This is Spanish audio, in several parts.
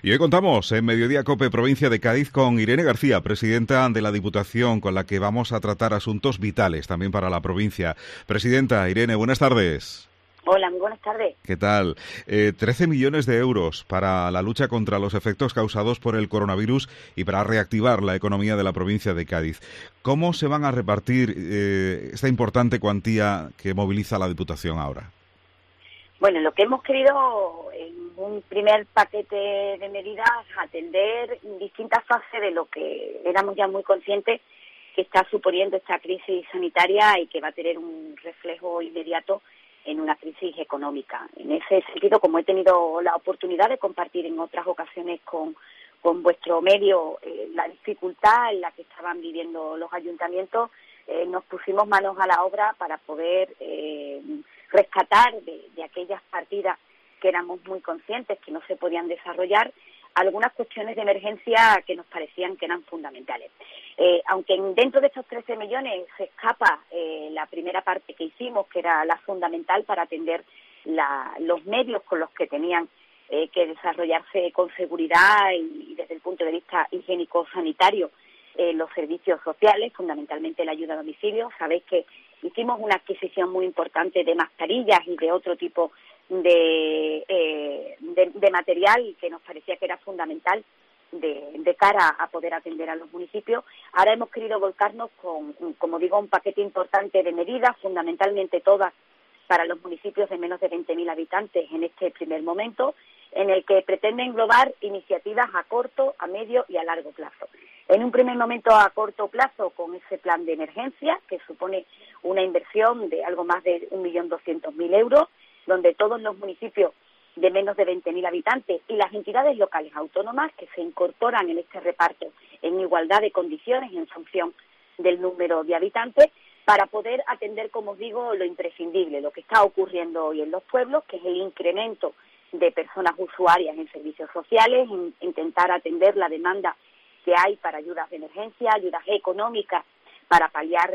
Y hoy contamos en Mediodía COPE, provincia de Cádiz, con Irene García, presidenta de la Diputación, con la que vamos a tratar asuntos vitales también para la provincia. Presidenta, Irene, buenas tardes. Hola, muy buenas tardes. ¿Qué tal? 13 millones de euros para la lucha contra los efectos causados por el coronavirus y para reactivar la economía de la provincia de Cádiz. ¿Cómo se van a repartir esta importante cuantía que moviliza la Diputación ahora? Bueno, lo que hemos querido en un primer paquete de medidas atender distintas fases de lo que éramos ya muy conscientes que está suponiendo esta crisis sanitaria y que va a tener un reflejo inmediato en una crisis económica. En ese sentido, como he tenido la oportunidad de compartir en otras ocasiones con vuestro medio la dificultad en la que estaban viviendo los ayuntamientos, nos pusimos manos a la obra para poder rescatar de aquellas partidas que éramos muy conscientes que no se podían desarrollar algunas cuestiones de emergencia que nos parecían que eran fundamentales. Aunque dentro de estos 13 millones se escapa la primera parte que hicimos, que era la fundamental para atender los medios con los que tenían que desarrollarse con seguridad y desde el punto de vista higiénico-sanitario los servicios sociales, fundamentalmente la ayuda a domicilio. Sabéis que hicimos una adquisición muy importante de mascarillas y de otro tipo de material que nos parecía que era fundamental de cara a poder atender a los municipios. Ahora hemos querido volcarnos con, como digo, un paquete importante de medidas, fundamentalmente todas para los municipios de menos de 20.000 habitantes en este primer momento, en el que pretende englobar iniciativas a corto, a medio y a largo plazo. En un primer momento a corto plazo con ese plan de emergencia, que supone una inversión de algo más de 1.200.000 euros, donde todos los municipios de menos de 20.000 habitantes y las entidades locales autónomas que se incorporan en este reparto en igualdad de condiciones en función del número de habitantes, para poder atender, como os digo, lo imprescindible, lo que está ocurriendo hoy en los pueblos, que es el incremento de personas usuarias en servicios sociales, intentar atender la demanda que hay para ayudas de emergencia, ayudas económicas para paliar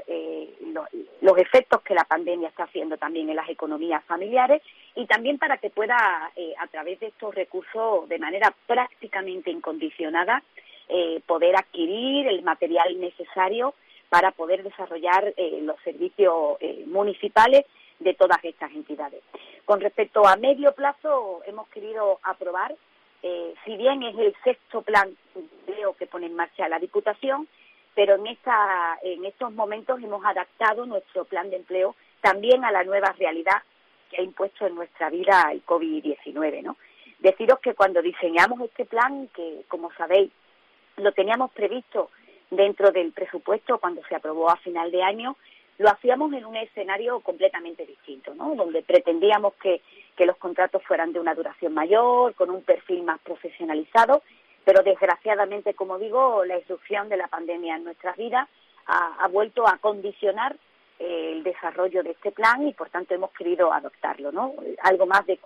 los efectos que la pandemia está haciendo también en las economías familiares, y también para que pueda, a través de estos recursos, de manera prácticamente incondicionada, poder adquirir el material necesario para poder desarrollar los servicios municipales de todas estas entidades. Con respecto a medio plazo, hemos querido aprobar, si bien es el sexto plan de empleo que pone en marcha la Diputación, pero en estos momentos hemos adaptado nuestro plan de empleo también a la nueva realidad que ha impuesto en nuestra vida el COVID-19, ¿no? Deciros que cuando diseñamos este plan, que como sabéis lo teníamos previsto dentro del presupuesto cuando se aprobó a final de año, lo hacíamos en un escenario completamente distinto, ¿no? Donde pretendíamos que los contratos fueran de una duración mayor, con un perfil más profesionalizado, pero desgraciadamente, como digo, la irrupción de la pandemia en nuestras vidas ha vuelto a condicionar el desarrollo de este plan y, por tanto, hemos querido adoptarlo, ¿no? Algo más de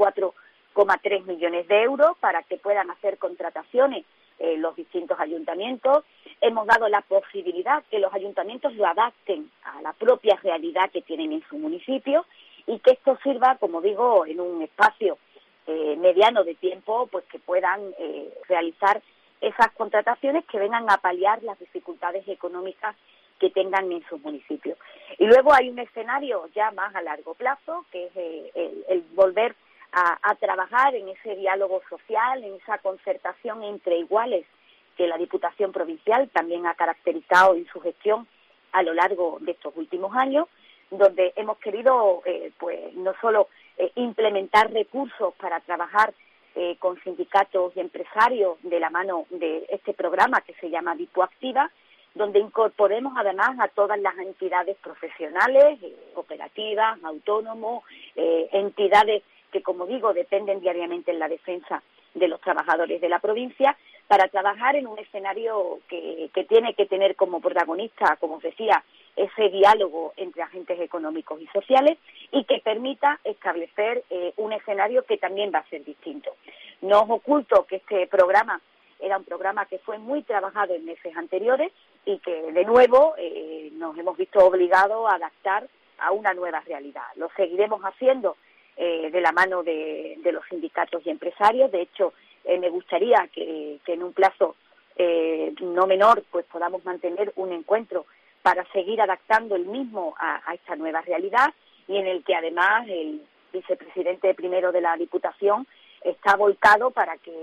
4,3 millones de euros para que puedan hacer contrataciones los distintos ayuntamientos. Hemos dado la posibilidad que los ayuntamientos lo adapten a la propia realidad que tienen en su municipio y que esto sirva, como digo, en un espacio mediano de tiempo, pues que puedan realizar esas contrataciones que vengan a paliar las dificultades económicas que tengan en sus municipios. Y luego hay un escenario ya más a largo plazo, que es el volver a trabajar en ese diálogo social, en esa concertación entre iguales que la Diputación Provincial también ha caracterizado en su gestión a lo largo de estos últimos años, donde hemos querido pues no solo implementar recursos para trabajar con sindicatos y empresarios de la mano de este programa que se llama Dipoactiva, donde incorporemos además a todas las entidades profesionales, cooperativas, autónomos, entidades que, como digo, dependen diariamente en la defensa de los trabajadores de la provincia, para trabajar en un escenario que tiene que tener como protagonista, como os decía, ese diálogo entre agentes económicos y sociales y que permita establecer un escenario que también va a ser distinto. No os oculto que este programa era un programa que fue muy trabajado en meses anteriores y que, de nuevo, nos hemos visto obligados a adaptar a una nueva realidad. Lo seguiremos haciendo de la mano de los sindicatos y empresarios. De hecho, me gustaría que en un plazo no menor pues podamos mantener un encuentro para seguir adaptando el mismo a esta nueva realidad, y en el que además el vicepresidente primero de la Diputación está volcado para que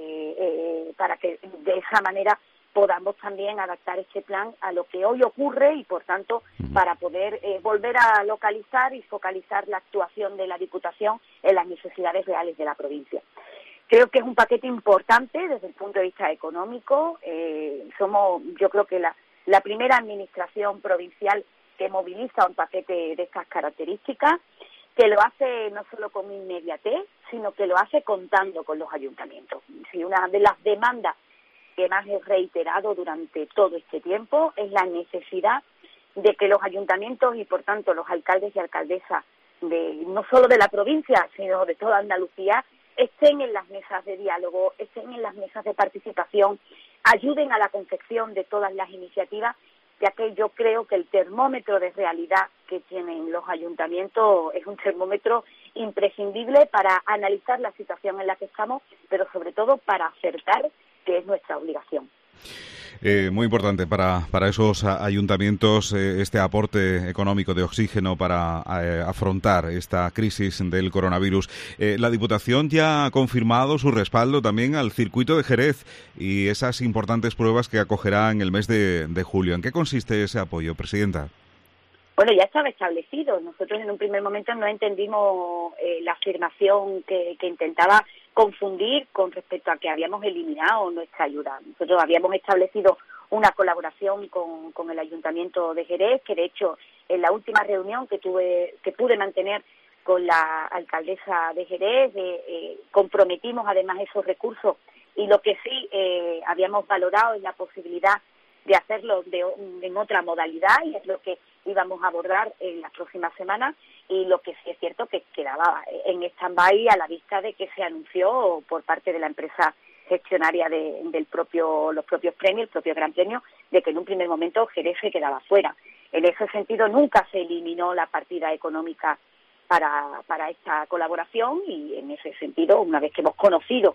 de esa manera podamos también adaptar este plan a lo que hoy ocurre y, por tanto, para poder volver a localizar y focalizar la actuación de la Diputación en las necesidades reales de la provincia. Creo que es un paquete importante desde el punto de vista económico. Somos, yo creo que la primera administración provincial que moviliza un paquete de estas características, que lo hace no solo con inmediatez, sino que lo hace contando con los ayuntamientos. Si una de las demandas que más he reiterado durante todo este tiempo es la necesidad de que los ayuntamientos y, por tanto, los alcaldes y alcaldesas no solo de la provincia, sino de toda Andalucía, estén en las mesas de diálogo, estén en las mesas de participación, ayuden a la confección de todas las iniciativas, ya que yo creo que el termómetro de realidad que tienen los ayuntamientos es un termómetro imprescindible para analizar la situación en la que estamos, pero sobre todo para acertar, que es nuestra obligación. Muy importante para esos ayuntamientos este aporte económico de oxígeno para afrontar esta crisis del coronavirus. La Diputación ya ha confirmado su respaldo también al circuito de Jerez y esas importantes pruebas que acogerá en el mes de julio. ¿En qué consiste ese apoyo, Presidenta? Bueno, ya estaba establecido. Nosotros en un primer momento no entendimos la afirmación que intentaba confundir con respecto a que habíamos eliminado nuestra ayuda. Nosotros habíamos establecido una colaboración con el Ayuntamiento de Jerez, que de hecho en la última reunión que pude mantener con la alcaldesa de Jerez, comprometimos además esos recursos, y lo que sí habíamos valorado es la posibilidad de hacerlo en otra modalidad, y es lo que íbamos a abordar en las próximas semanas, y lo que sí es cierto que quedaba en stand-by a la vista de que se anunció por parte de la empresa gestionaria los propios premios, el propio Gran Premio, de que en un primer momento Jerez se quedaba fuera. En ese sentido nunca se eliminó la partida económica para esta colaboración, y en ese sentido, una vez que hemos conocido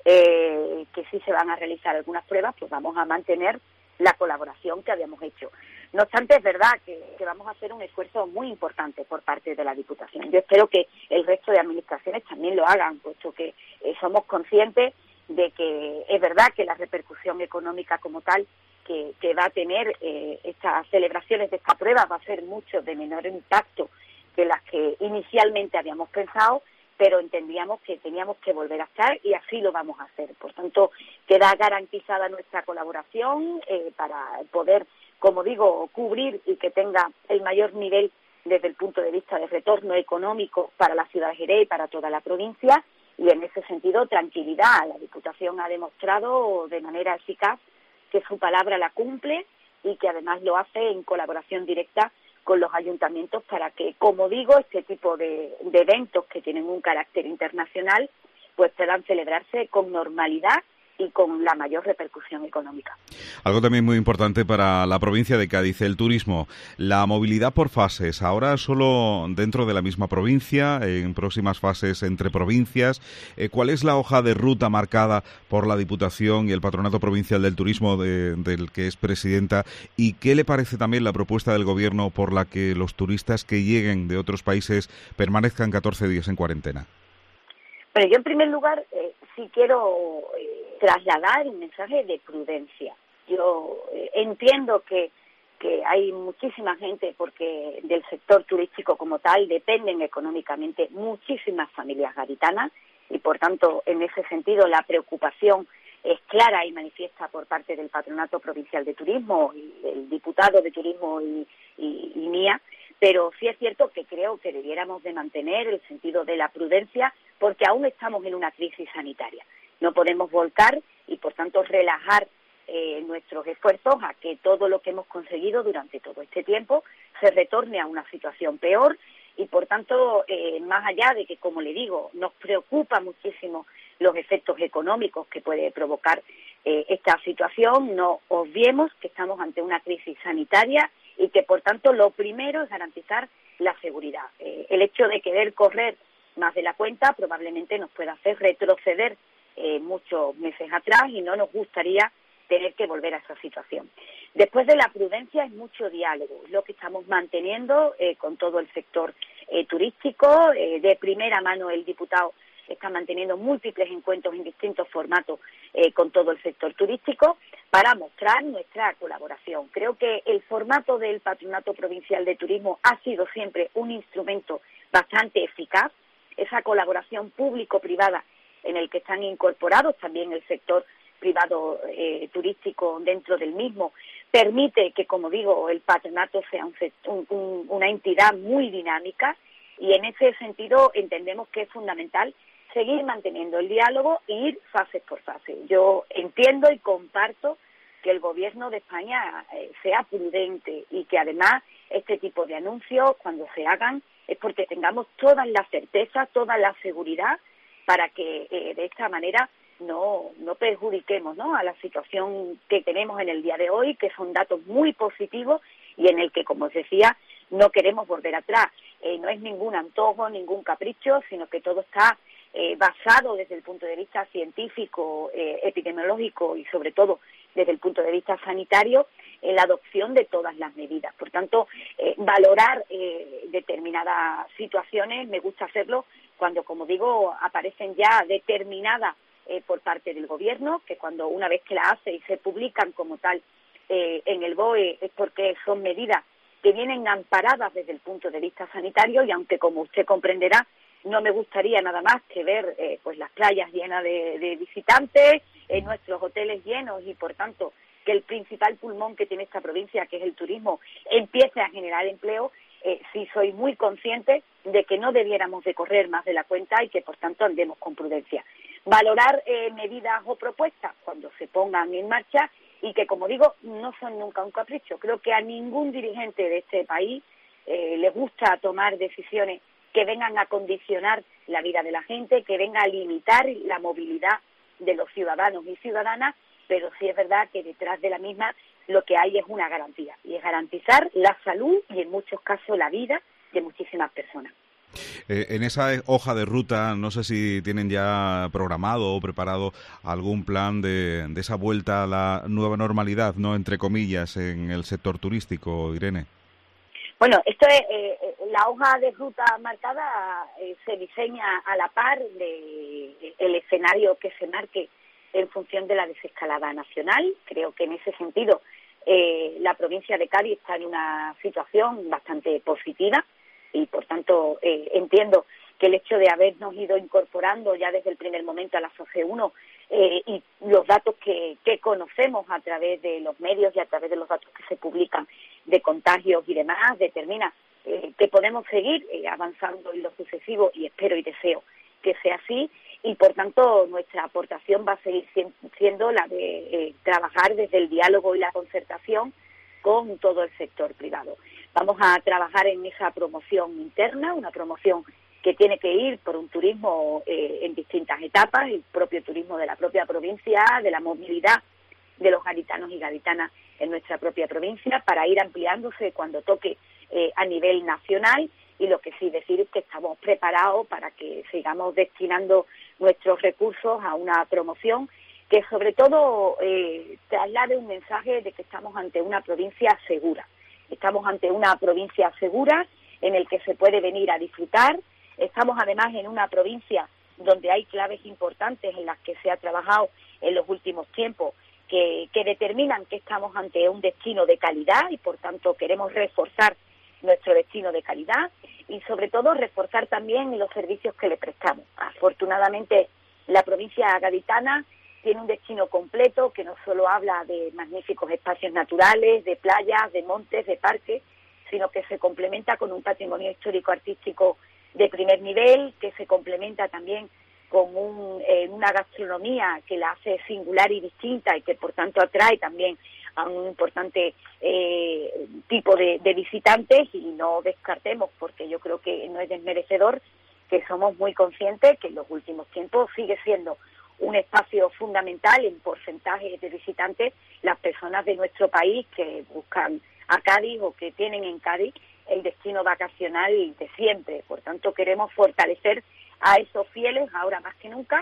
que sí se van a realizar algunas pruebas, pues vamos a mantener la colaboración que habíamos hecho. No obstante, es verdad que vamos a hacer un esfuerzo muy importante por parte de la Diputación. Yo espero que el resto de administraciones también lo hagan, puesto que somos conscientes de que es verdad que la repercusión económica como tal que va a tener estas celebraciones de esta prueba va a ser mucho de menor impacto que las que inicialmente habíamos pensado, pero entendíamos que teníamos que volver a estar, y así lo vamos a hacer. Por tanto, queda garantizada nuestra colaboración para poder, como digo, cubrir y que tenga el mayor nivel desde el punto de vista de retorno económico para la ciudad de Jerez y para toda la provincia, y en ese sentido tranquilidad. La Diputación ha demostrado de manera eficaz que su palabra la cumple, y que además lo hace en colaboración directa con los ayuntamientos para que, como digo, este tipo de eventos que tienen un carácter internacional pues puedan celebrarse con normalidad y con la mayor repercusión económica. Algo también muy importante para la provincia de Cádiz, el turismo, la movilidad por fases, ahora solo dentro de la misma provincia, en próximas fases entre provincias. ¿Cuál es la hoja de ruta marcada por la Diputación y el Patronato Provincial del Turismo del que es presidenta? ¿Y qué le parece también la propuesta del Gobierno por la que los turistas que lleguen de otros países permanezcan 14 días en cuarentena? Bueno, yo en primer lugar sí quiero trasladar un mensaje de prudencia. Yo entiendo que hay muchísima gente, porque del sector turístico como tal dependen económicamente muchísimas familias gaditanas, y por tanto en ese sentido la preocupación es clara y manifiesta por parte del Patronato Provincial de Turismo y el diputado de Turismo y mía. Pero sí es cierto que creo que debiéramos de mantener el sentido de la prudencia, porque aún estamos en una crisis sanitaria. No podemos volcar y, por tanto, relajar nuestros esfuerzos a que todo lo que hemos conseguido durante todo este tiempo se retorne a una situación peor, y, por tanto, más allá de que, como le digo, nos preocupa muchísimo los efectos económicos que puede provocar esta situación, no obviemos que estamos ante una crisis sanitaria y que, por tanto, lo primero es garantizar la seguridad. El hecho de querer correr más de la cuenta probablemente nos pueda hacer retroceder muchos meses atrás y no nos gustaría tener que volver a esa situación. Después de la prudencia es mucho diálogo, lo que estamos manteniendo con todo el sector turístico. De primera mano el diputado está manteniendo múltiples encuentros en distintos formatos con todo el sector turístico para mostrar nuestra colaboración. Creo que el formato del Patronato Provincial de Turismo ha sido siempre un instrumento bastante eficaz. Esa colaboración público-privada en el que están incorporados también el sector privado turístico dentro del mismo, permite que, como digo, el patronato sea una entidad muy dinámica, y en ese sentido entendemos que es fundamental seguir manteniendo el diálogo e ir fases por fase. Yo entiendo y comparto que el Gobierno de España sea prudente y que además este tipo de anuncios, cuando se hagan, es porque tengamos todas las certezas, toda la seguridad para que de esta manera no perjudiquemos, ¿no?, a la situación que tenemos en el día de hoy, que son datos muy positivos y en el que, como os decía, no queremos volver atrás. No es ningún antojo, ningún capricho, sino que todo está basado desde el punto de vista científico, epidemiológico y sobre todo desde el punto de vista sanitario en la adopción de todas las medidas. Por tanto, valorar determinadas situaciones me gusta hacerlo cuando, como digo, aparecen ya determinadas por parte del Gobierno, que cuando una vez que la hace y se publican como tal en el BOE es porque son medidas que vienen amparadas desde el punto de vista sanitario, y aunque, como usted comprenderá, no me gustaría nada más que ver pues las playas llenas de visitantes, nuestros hoteles llenos, y por tanto que el principal pulmón que tiene esta provincia, que es el turismo, empiece a generar empleo. Sí soy muy consciente de que no debiéramos de correr más de la cuenta y que por tanto andemos con prudencia. Valorar medidas o propuestas cuando se pongan en marcha y que, como digo, no son nunca un capricho. Creo que a ningún dirigente de este país le gusta tomar decisiones que vengan a condicionar la vida de la gente, que vengan a limitar la movilidad de los ciudadanos y ciudadanas, pero sí es verdad que detrás de la misma lo que hay es una garantía, y es garantizar la salud y en muchos casos la vida de muchísimas personas. En esa hoja de ruta, no sé si tienen ya programado o preparado algún plan de esa vuelta a la nueva normalidad, ¿no?, entre comillas, en el sector turístico, Irene. Bueno, esto es la hoja de ruta marcada se diseña a la par de el escenario que se marque en función de la desescalada nacional. Creo que en ese sentido la provincia de Cádiz está en una situación bastante positiva y, por tanto, entiendo que el hecho de habernos ido incorporando ya desde el primer momento a la fase 1 y los datos que conocemos a través de los medios y a través de los datos que se publican de contagios y demás, determina que podemos seguir avanzando en lo sucesivo, y espero y deseo que sea así, y por tanto nuestra aportación va a seguir siendo la de trabajar desde el diálogo y la concertación con todo el sector privado. Vamos a trabajar en esa promoción interna, una promoción que tiene que ir por un turismo en distintas etapas, el propio turismo de la propia provincia, de la movilidad de los gaditanos y gaditanas en nuestra propia provincia, para ir ampliándose cuando toque a nivel nacional. Y lo que sí decir es que estamos preparados para que sigamos destinando nuestros recursos a una promoción que sobre todo traslade un mensaje de que estamos ante una provincia segura. Estamos ante una provincia segura en el que se puede venir a disfrutar. Estamos además en una provincia donde hay claves importantes en las que se ha trabajado en los últimos tiempos que determinan que estamos ante un destino de calidad, y por tanto queremos reforzar nuestro destino de calidad y sobre todo reforzar también los servicios que le prestamos. Afortunadamente la provincia gaditana tiene un destino completo que no solo habla de magníficos espacios naturales, de playas, de montes, de parques, sino que se complementa con un patrimonio histórico-artístico de primer nivel, que se complementa también con una gastronomía que la hace singular y distinta y que por tanto atrae también a un importante tipo de visitantes. Y no descartemos, porque yo creo que no es desmerecedor, que somos muy conscientes que en los últimos tiempos sigue siendo un espacio fundamental en porcentaje de visitantes las personas de nuestro país que buscan a Cádiz o que tienen en Cádiz el destino vacacional de siempre. Por tanto, queremos fortalecer a esos fieles ahora más que nunca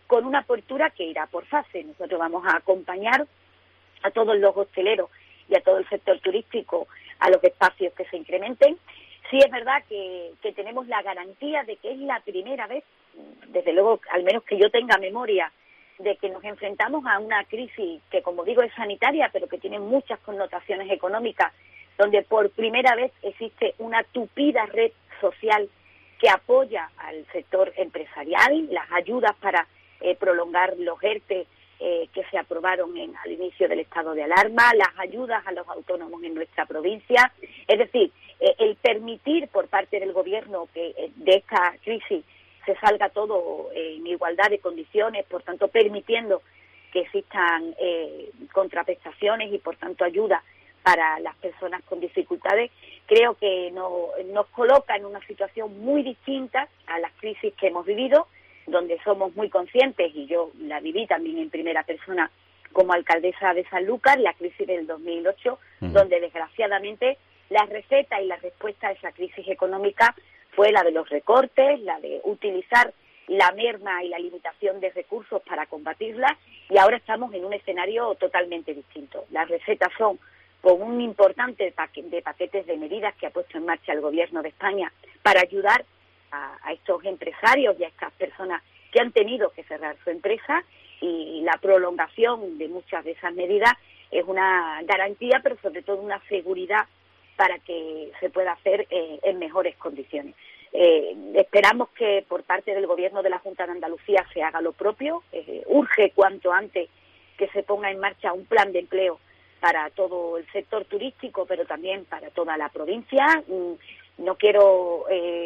con una apertura que irá por fase. Nosotros vamos a acompañar a todos los hosteleros y a todo el sector turístico a los espacios que se incrementen. Sí es verdad que tenemos la garantía de que es la primera vez, desde luego, al menos que yo tenga memoria, de que nos enfrentamos a una crisis que, como digo, es sanitaria, pero que tiene muchas connotaciones económicas, donde por primera vez existe una tupida red social que apoya al sector empresarial, las ayudas para prolongar los ERTE que se aprobaron al inicio del estado de alarma, las ayudas a los autónomos en nuestra provincia. Es decir, el permitir por parte del Gobierno que de esta crisis se salga todo en igualdad de condiciones, por tanto permitiendo que existan contraprestaciones y por tanto ayuda para las personas con dificultades, creo que nos coloca en una situación muy distinta a las crisis que hemos vivido, donde somos muy conscientes, y yo la viví también en primera persona como alcaldesa de Sanlúcar, la crisis del 2008, donde desgraciadamente la receta y la respuesta a esa crisis económica fue la de los recortes, la de utilizar la merma y la limitación de recursos para combatirla, y ahora estamos en un escenario totalmente distinto. Las recetas son con un importante de paquetes de medidas que ha puesto en marcha el Gobierno de España para ayudar a estos empresarios y a estas personas que han tenido que cerrar su empresa, y la prolongación de muchas de esas medidas es una garantía, pero sobre todo una seguridad para que se pueda hacer en mejores condiciones. Esperamos que por parte del Gobierno de la Junta de Andalucía se haga lo propio. Urge cuanto antes que se ponga en marcha un plan de empleo para todo el sector turístico, pero también para toda la provincia. No quiero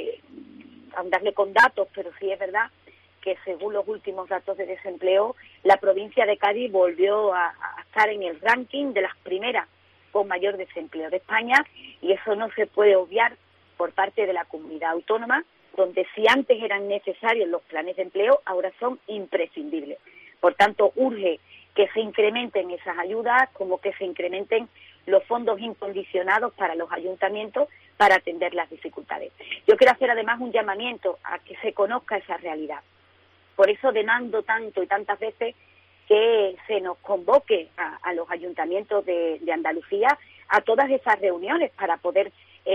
andarle con datos, pero sí es verdad que según los últimos datos de desempleo, la provincia de Cádiz volvió a estar en el ranking de las primeras con mayor desempleo de España, y eso no se puede obviar por parte de la comunidad autónoma, donde si antes eran necesarios los planes de empleo, ahora son imprescindibles. Por tanto, urge que se incrementen esas ayudas, como que se incrementen los fondos incondicionados para los ayuntamientos para atender las dificultades. Yo quiero hacer además un llamamiento a que se conozca esa realidad. Por eso demando tanto y tantas veces que se nos convoque a los ayuntamientos de Andalucía a todas esas reuniones para poder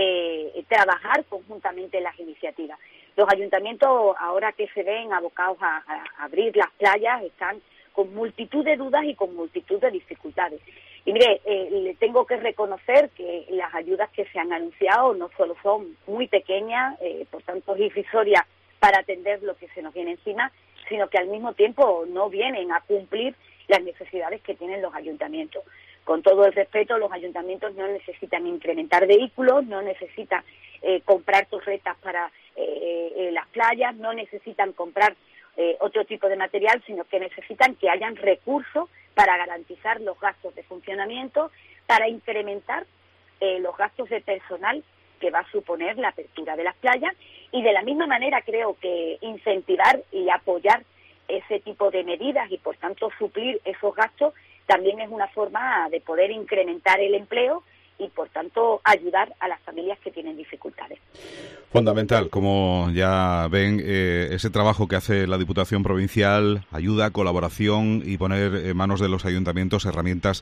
trabajar conjuntamente en las iniciativas. Los ayuntamientos, ahora que se ven abocados a abrir las playas, están con multitud de dudas y con multitud de dificultades. Y mire, le tengo que reconocer que las ayudas que se han anunciado no solo son muy pequeñas, por tanto es irrisoria para atender lo que se nos viene encima, sino que al mismo tiempo no vienen a cumplir las necesidades que tienen los ayuntamientos. Con todo el respeto, los ayuntamientos no necesitan incrementar vehículos, no necesitan comprar torretas para las playas, no necesitan comprar otro tipo de material, sino que necesitan que hayan recursos para garantizar los gastos de funcionamiento, para incrementar los gastos de personal que va a suponer la apertura de las playas, y de la misma manera creo que incentivar y apoyar ese tipo de medidas y por tanto suplir esos gastos también es una forma de poder incrementar el empleo y por tanto ayudar a las familias que tienen dificultades. Fundamental, como ya ven, ese trabajo que hace la Diputación Provincial, ayuda, colaboración y poner en manos de los ayuntamientos herramientas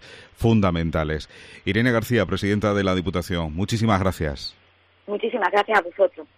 fundamentales. Irene García, presidenta de la Diputación, muchísimas gracias. Muchísimas gracias a vosotros.